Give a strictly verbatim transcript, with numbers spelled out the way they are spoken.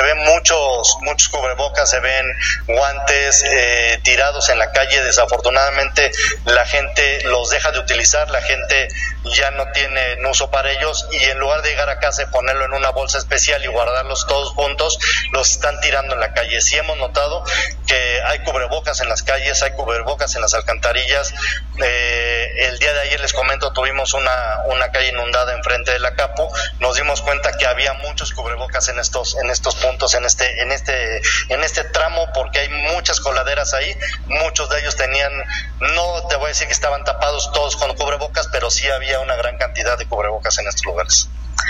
ven muchos, muchos cubrebocas, se ven guantes eh, tirados en la calle. Desafortunadamente la gente los deja de utilizar, la gente ya no tiene uso para ellos y en lugar de llegar a casa y ponerlo en una bolsa especial y guardarlos todos juntos, los están tirando en la calle. Sí hemos notado que hay cubrebocas en las calles, hay cubrebocas en las alcantarillas. Eh, el día de ayer, les comento, tuvimos una, una calle inundada enfrente de la Capo. Nos dimos cuenta que había muchos cubrebocas en estos, en estos puntos, en este, en este, en este tramo, porque hay muchas coladeras ahí. Muchos de ellos tenían, no te voy a decir que estaban tapados todos con cubrebocas, pero sí había una gran cantidad de cubrebocas en estos lugares.